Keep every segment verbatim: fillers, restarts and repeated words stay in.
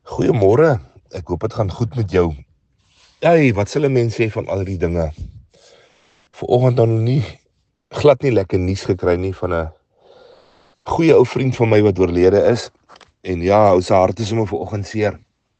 Goeiemôre, ek hoop het gaan goed met jou. Hey, wat sal 'n mens sê van al die dinge? Vanoggend dan nie, glad nie lekker nuus gekry nie van 'n goeie ou vriend van my wat oorlede is. En ja, ou se hart is hom vanoggend seer.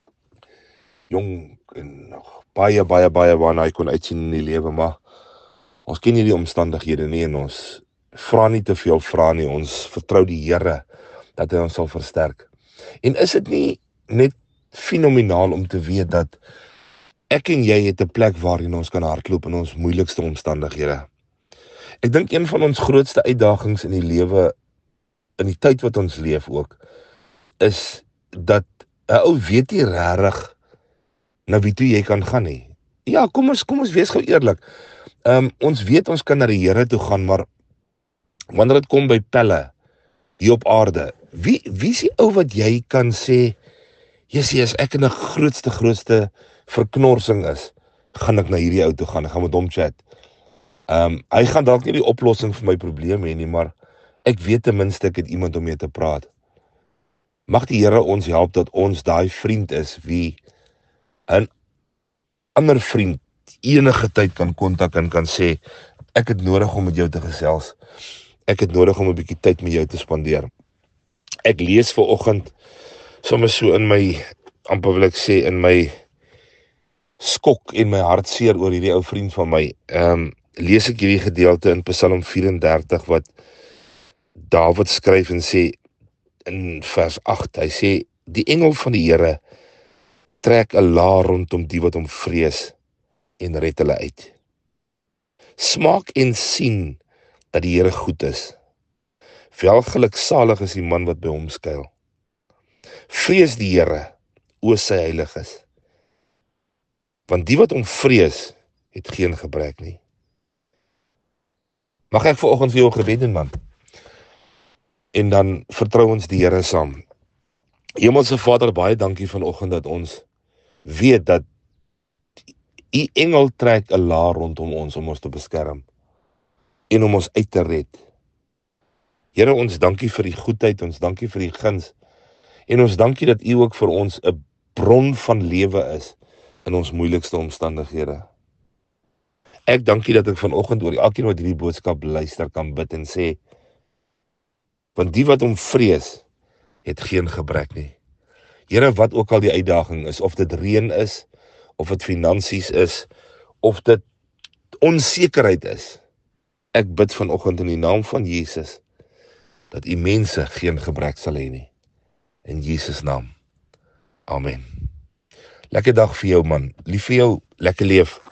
Jong en nog baie baie baie waarna hy kon uitsien in die lewe, maar ons ken nie die omstandighede nie en ons vra nie te veel vra nie. Ons vertrou die Here dat hy ons sal versterk. En is dit nie net fenomenaal om te weet dat ek en jy het 'n plek waarin ons kan hardloop in ons moeilikste omstandighede. Ek dink een van ons grootste uitdagings in die lewe, in die tyd wat ons leef ook, is dat 'n ou weet nie regtig na wie toe jy kan gaan nie. Ja, kom ons kom ons wees gou eerlik. Um, ons weet ons kan na die Here toe gaan, maar wanneer dit kom by pelle hier op aarde, wie wie is die ou wat jy kan sê, Jessie, as ek in 'n grootste grootste verknorsing is, gaan ek na hierdie ou toe gaan, ek gaan met hom chat. Um, hy gaan dalk nie die oplossing vir my probleem hê nie, maar ek weet ten minste ek het iemand om mee te praat. Mag die Here ons help dat ons daai vriend is wie 'n ander vriend enige tyd kan kontak en kan sê, ek het nodig om met jou te gesels. Ek het nodig om 'n bietjie tyd met jou te spandeer. Ek lees vanoggend sommer so in my, amper wil ek sê, in my skok en my hartseer oor hierdie ou vriend van my. Ehm um, lees ek hierdie gedeelte in Psalm vyf-en-dertig wat Dawid skryf en sê in vers agt, hy sê, die engel van die Here trek 'n laar rondom die wat hom vrees en red hulle uit. Smaak en sien dat die Here goed is. Welgeluksalig is die man wat by hom skuil. Vrees die Here, o sy heiliges. Want die wat hom vrees, het geen gebrek nie. Mag ek vanoggend vir jou gebed doen, man? En dan vertrou ons die Here saam. Hemelse Vader, baie dankie vanoggend dat ons weet dat U engel trek 'n laar rondom ons om ons te beskerm en om ons uit te red. Here, ons dankie vir die goedheid, ons dankie vir die guns en ons dankie dat U ook vir ons 'n bron van lewe is in ons moeilikste omstandighede. Ek dankie dat ek vanoggend oor elkeen wat hierdie boodskap luister kan bid en sê, want die wat hom vrees, het geen gebrek nie. Here, wat ook al die uitdaging is, of dit reën is, of dit finansies is, of dit onsekerheid is, ek bid vanoggend in die naam van Jesus, dat U mense geen gebrek sal hê nie. In Jesus naam. Amen. Lekker dag vir jou, man. Lief vir jou, lekker leef.